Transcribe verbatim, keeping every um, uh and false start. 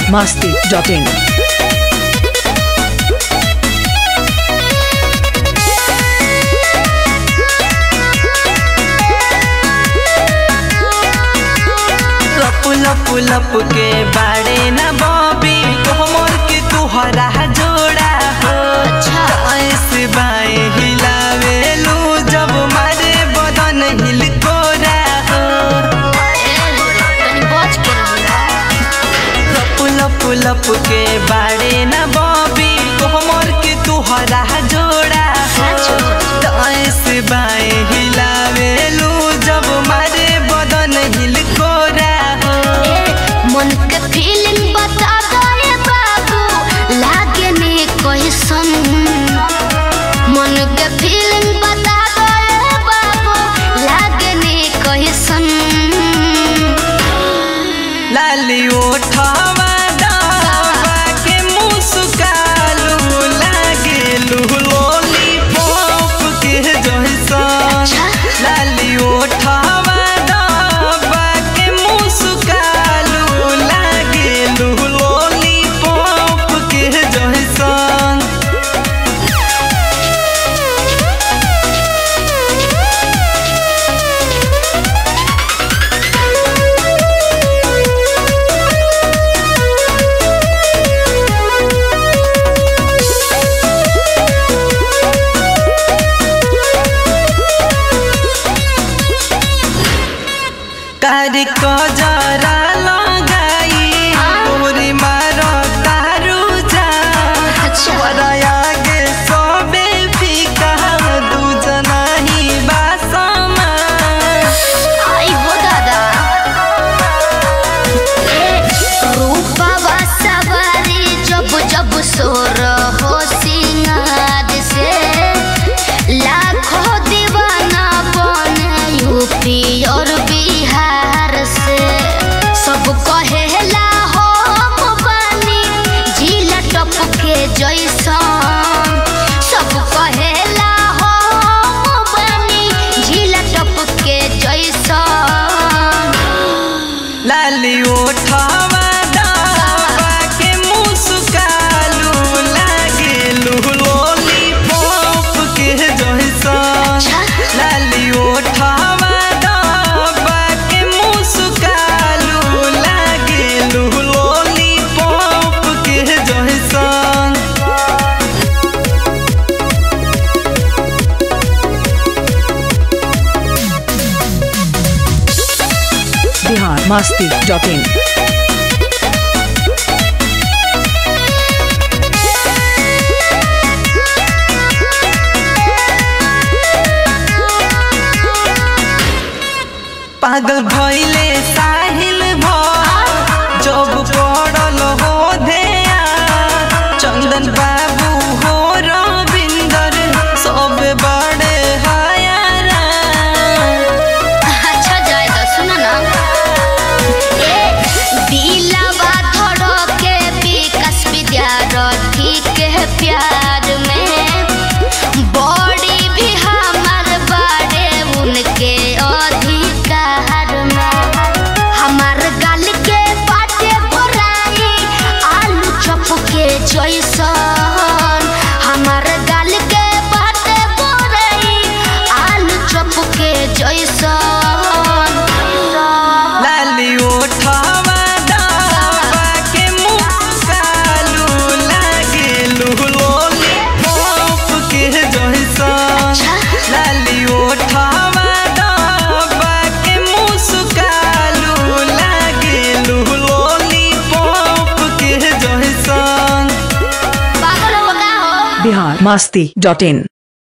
Bihar Masti dot इन। लप लप के बाड़े न बॉबी कोमर के तुहरा जोड़ा हो। ऐसे बाएं हिलावेलू जब मारे बदन हिल कोरा हो। लप लप लप के बाड़े न बॉबी कोमर के तुहरा जोड़ा हो। ऐसे बाएं हिलावेलू जब मारे बदन हिल कोरा हो। मन के फीलिंग बता दे बाबू लागे ने कैसन। मन के फीलिंग बता दे बाबू लागे ने कैसन। लाली ओठवा दबा के मुस्कालू लागेलू लॉलीपॉप के जैसन। लाली ओठवा दबा के मुस्कालू लागेलू लॉलीपॉप के जैसन। कारी को जरा लगाई पूरी मारो तारू जा। आगे सबे फीका दूजना ही बासमा। आई हो दादा रूपवा सवारी जब जब सोर हो सिंगार से। लाखों दीवाना बने यूपी और बिहार से। सब कहेला हम बानी जिला टप के जैसन। सब कहेला हम बानी जिला टप के जैसन। लाली ओठवा दबा के मुस्कालू लागेलू लॉलीपॉप के जैसन। लाली ओठवा दबा के मुस्कालू लागेलू लॉलीपॉप के जैसन। Bihar Masti dot in. पागल भइले साहिल भर जब पड़ल हो धेया। चंदन बाबू हो रविंदर सब बड़े हयारा। अच्छा जाए तो सुनो ना। ए दिलवा धड़के विकास विद्यार्थी के प्यार में। बॉडी भी हमार बाड़े उनके अधिकार में। हमार गाल के बाटे गोराई आलू चप के जैसन। हमार गाल के बाटे गोराई आलू चप के जैसन। लाली ओठवा दबा के मुस्कालू लागेलू लॉलीपॉप के जैसन। लाली ओठवा दबा के मुस्कालू लागेलू लॉलीपॉप के जैसन। पागल हो का हो। बिहार मस्ती डॉट इन।